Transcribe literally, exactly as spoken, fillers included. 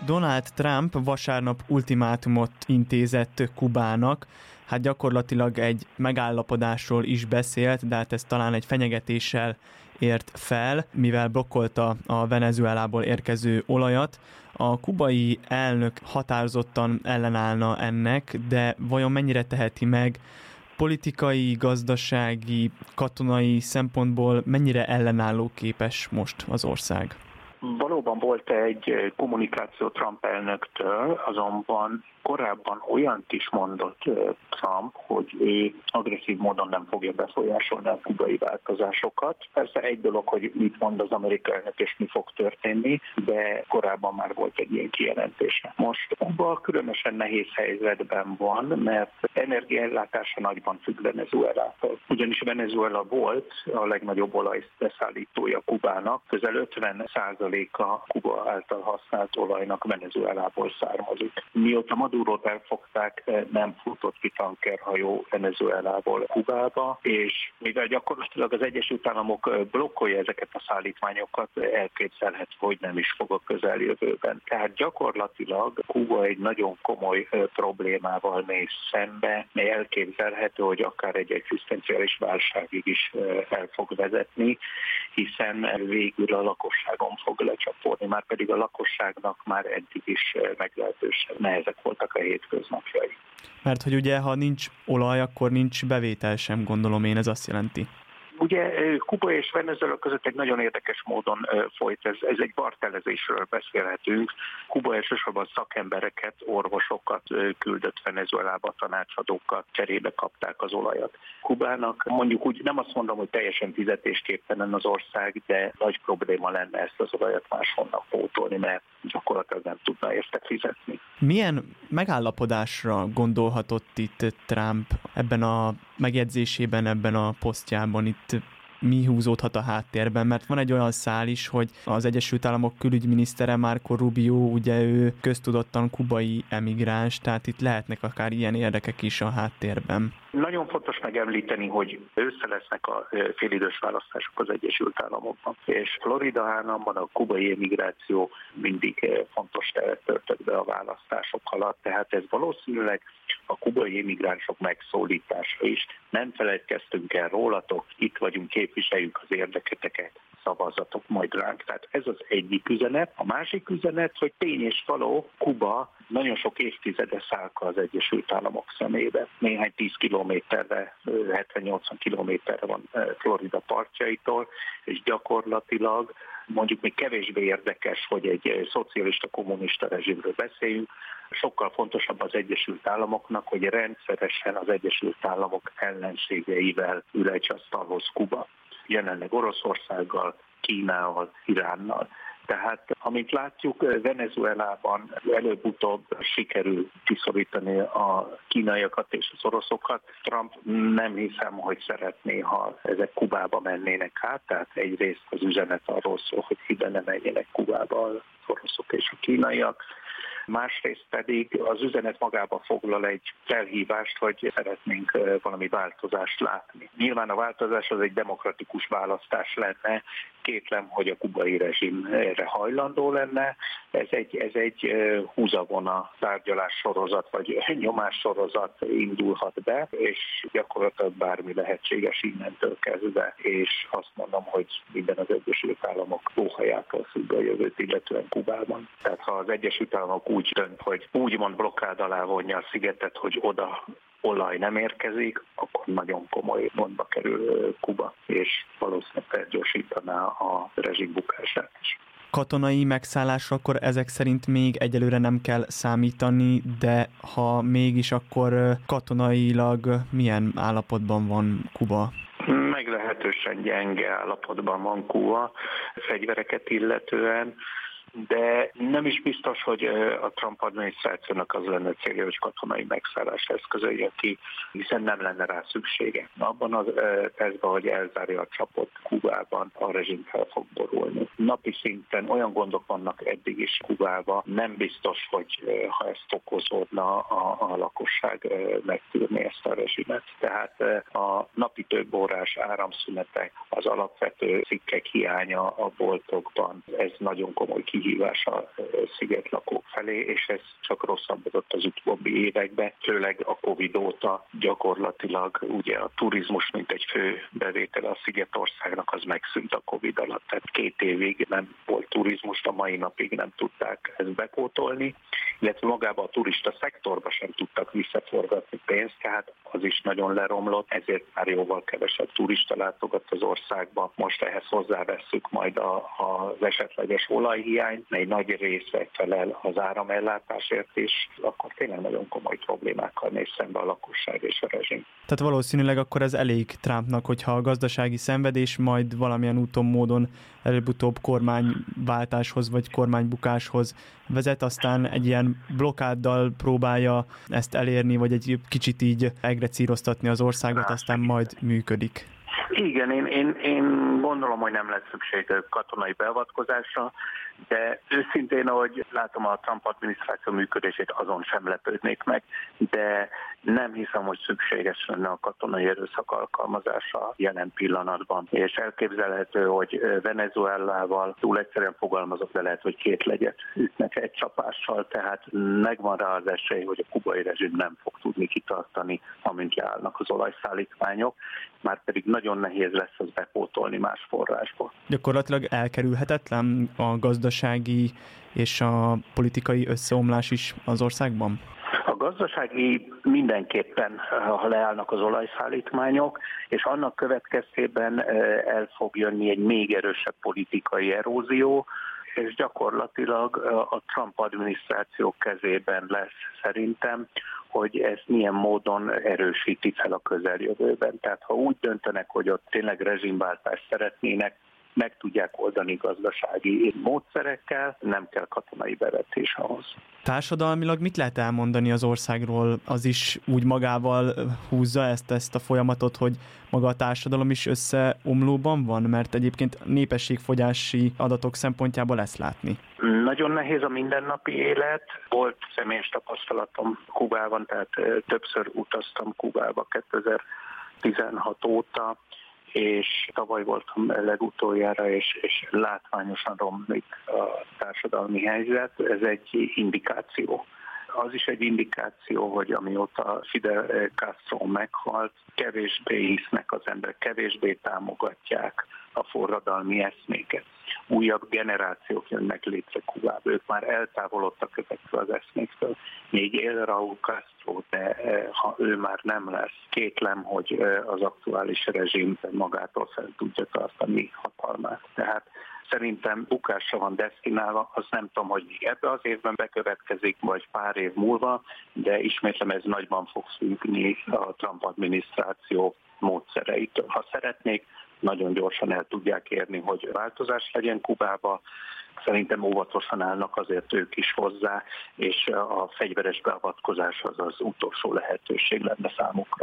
Donald Trump vasárnap ultimátumot intézett Kubának, hát gyakorlatilag egy megállapodásról is beszélt, de hát ez talán egy fenyegetéssel ért fel, mivel blokkolta a Venezuelából érkező olajat. A kubai elnök határozottan ellenállna ennek, de vajon mennyire teheti meg? Politikai, gazdasági, katonai szempontból mennyire ellenálló képes most az ország? Valóban volt egy kommunikáció Trump elnöktől, azonban korábban olyant is mondott Trump, hogy ő agresszív módon nem fogja befolyásolni a kubai változásokat. Persze egy dolog, hogy mit mond az amerikai elnök és mi fog történni, de korábban már volt egy ilyen kijelentése. Most Kuba különösen nehéz helyzetben van, mert energiaellátása nagyban függ Venezuelától. Ugyanis Venezuela volt a legnagyobb olajbeszállítója Kubának, közel ötven százaléka Kuba által használt olajnak Venezuelából származik. Mióta Madurót elfogták, nem futott ki tankerhajó Venezuelából Kubába, és mivel gyakorlatilag az Egyesült Államok blokkolja ezeket a szállítmányokat, elképzelhető, hogy nem is fog a közeljövőben. Tehát gyakorlatilag Kuba egy nagyon komoly problémával néz szembe, mely elképzelhető, hogy akár egy egzisztenciális válságig is el fog vezetni, hiszen végül a lakosságon fog lecsapódni, már pedig a lakosságnak már eddig is meglehetősen nehezek voltak a hétköznapjai. Mert hogy ugye, ha nincs olaj, akkor nincs bevétel sem, gondolom én, ez azt jelenti. Ugye Kuba és Venezuela között egy nagyon érdekes módon folyt, ez, ez egy bartelezésről beszélhetünk. Kuba elsősorban szakembereket, orvosokat küldött Venezuelába, tanácsadókat, cserébe kapták az olajat. Kubának mondjuk úgy, nem azt mondom, hogy teljesen fizetésképtelen az ország, de nagy probléma lenne ezt az olajat máshonnan pótolni, mert gyakorlatilag nem tudna érte fizetni. Milyen megállapodásra gondolhatott itt Trump ebben a megjegyzésében, ebben a posztjában? Itt mi húzódhat a háttérben? Mert van egy olyan szál is, hogy az Egyesült Államok külügyminisztere Marco Rubio, ugye ő köztudottan kubai emigráns, tehát itt lehetnek akár ilyen érdekek is a háttérben. Nagyon fontos megemlíteni, hogy össze lesznek a félidős választások az Egyesült Államokban, és Florida államban a kubai emigráció mindig fontos teret töltött be a választások alatt, tehát ez valószínűleg a kubai emigránsok megszólítása is. Nem feledkeztünk el rólatok, itt vagyunk, képviseljük az érdeketeket, szavazatok majd ránk. Tehát ez az egyik üzenet. A másik üzenet, hogy tény és való, Kuba nagyon sok évtizede szálka az Egyesült Államok szemébe. Néhány tíz kilométerre, hetven-nyolcvan kilométerre van Florida partjaitól, és gyakorlatilag mondjuk még kevésbé érdekes, hogy egy szocialista kommunista rezsimről beszéljünk. Sokkal fontosabb az Egyesült Államoknak, hogy rendszeresen az Egyesült Államok ellenségeivel ül egy asztalhoz Kuba. Jelenleg Oroszországgal, Kínával, Iránnal. Tehát, amint látjuk, Venezuelában előbb-utóbb sikerül kiszorítani a kínaiakat és az oroszokat. Trump nem hiszem, hogy szeretné, ha ezek Kubába mennének át, tehát egyrészt az üzenet arról szól, hogy ide ne menjenek Kubába az oroszok és a kínaiak. Másrészt pedig az üzenet magába foglal egy felhívást, hogy szeretnénk valami változást látni. Nyilván a változás az egy demokratikus választás lenne, kétlem, hogy a kubai rezsim erre hajlandó lenne. Ez egy, ez egy húzavona tárgyalás sorozat, vagy nyomás sorozat indulhat be, és gyakorlatilag bármi lehetséges innentől kezdve, és azt mondom, hogy minden az Egyesült Államok óhajától függ a jövőt, illetően Kubában. Tehát ha az Egyesült Államok úgy dönt, hogy úgymond blokkád alá vonja a szigetet, hogy oda olaj nem érkezik, akkor nagyon komoly gondba kerül Kuba, és valószínűleg felgyorsítaná a rezsim bukását is. Katonai megszállásra akkor ezek szerint még egyelőre nem kell számítani, de ha mégis, akkor katonailag milyen állapotban van Kuba? Meglehetősen gyenge állapotban van Kuba fegyvereket illetően, de nem is biztos, hogy a Trump adminisztrációnak az lenne célja, hogy katonai megszállást eszközöljön ki, hiszen nem lenne rá szüksége. Abban az percben, hogy elzárja a csapot Kubában, a rezsim fel fog borulni. Napi szinten olyan gondok vannak eddig is Kubában, nem biztos, hogy ha ezt okozódna, a, a lakosság megtűrni ezt a rezsimet. Tehát a napi több órás áramszünetek, az alapvető cikkek hiánya a boltokban, ez nagyon komoly kihívás kihívás a szigetlakók felé, és ez csak rosszabbodott az utóbbi években, főleg a Covid óta gyakorlatilag ugye a turizmus, mint egy fő bevétele a szigetországnak, az megszűnt a Covid alatt, tehát két évig nem volt turizmus, a mai napig nem tudták ezt bepótolni, illetve magába a turista szektorba sem tudtak visszaforgatni pénzt, tehát az is nagyon leromlott, ezért már jóval kevesebb turista látogat az országba. Most ehhez hozzávesszük majd a, az esetleges olajhiányt, egy nagy része felel az áramellátásért is, akkor tényleg nagyon komoly problémákkal néz szembe a lakosság és a rezsim. Tehát valószínűleg akkor ez elég Trumpnak, hogyha a gazdasági szenvedés majd valamilyen úton, módon előbb-utóbb kormányváltáshoz vagy kormánybukáshoz vezet, aztán egy ilyen blokkáddal próbálja ezt elérni, vagy egy kicsit így egrecíroztatni az országot, aztán majd működik. Igen, én, én, én gondolom, hogy nem lesz szükség katonai beavatkozásra, de őszintén, ahogy látom a Trump adminisztráció működését, azon sem lepődnék meg, de nem hiszem, hogy szükséges lenne a katonai erőszak alkalmazása jelen pillanatban. És elképzelhető, hogy Venezuelával túl egyszerűen fogalmazott, de lehet, hogy két legyet ütnek egy csapással, tehát megvan rá az esély, hogy a kubai rezsim nem fog tudni kitartani, amint leállnak az olajszállítmányok, már pedig nagyon nehéz lesz az bepótolni más forrásból. Gyakorlatilag elkerülhetetlen a gazdasági és a politikai összeomlás is az országban? A gazdasági mindenképpen, ha leállnak az olajszállítmányok, és annak következtében el fog jönni egy még erősebb politikai erózió, és gyakorlatilag a Trump adminisztráció kezében lesz szerintem, hogy ezt milyen módon erősíti fel a közeljövőben. Tehát ha úgy döntenek, hogy ott tényleg rezsimváltást szeretnének, meg tudják oldani gazdasági módszerekkel, nem kell katonai bevetés ahhoz. Társadalmilag mit lehet elmondani az országról? Az is úgy magával húzza ezt, ezt a folyamatot, hogy maga a társadalom is összeomlóban van? Mert egyébként népességfogyási adatok szempontjából ezt látni. Nagyon nehéz a mindennapi élet. Volt személyes tapasztalatom Kubában, tehát többször utaztam Kubába kétezer-tizenhat óta, és tavaly voltam legutoljára, és, és látványosan romlik a társadalmi helyzet. Ez egy indikáció. Az is egy indikáció, hogy amióta Fidel Castro meghalt, kevésbé hisznek az emberek, kevésbé támogatják a forradalmi eszméket. Újabb generációk jönnek létre Kubába, ők már eltávolodtak ezektől az eszméktől. Még él Raúl Castro, de ha ő már nem lesz, kétlem, hogy az aktuális rezsim magától fel tudja tartani hatalmát. Tehát szerintem bukásra van desztinálva, azt nem tudom, hogy még ebbe az évben bekövetkezik, vagy pár év múlva, de ismétlem, ez nagyban fog függni a Trump adminisztráció módszereitől. Ha szeretnék, nagyon gyorsan el tudják érni, hogy változás legyen Kubába. Szerintem óvatosan állnak azért ők is hozzá, és a fegyveres beavatkozás az az utolsó lehetőség lenne számukra.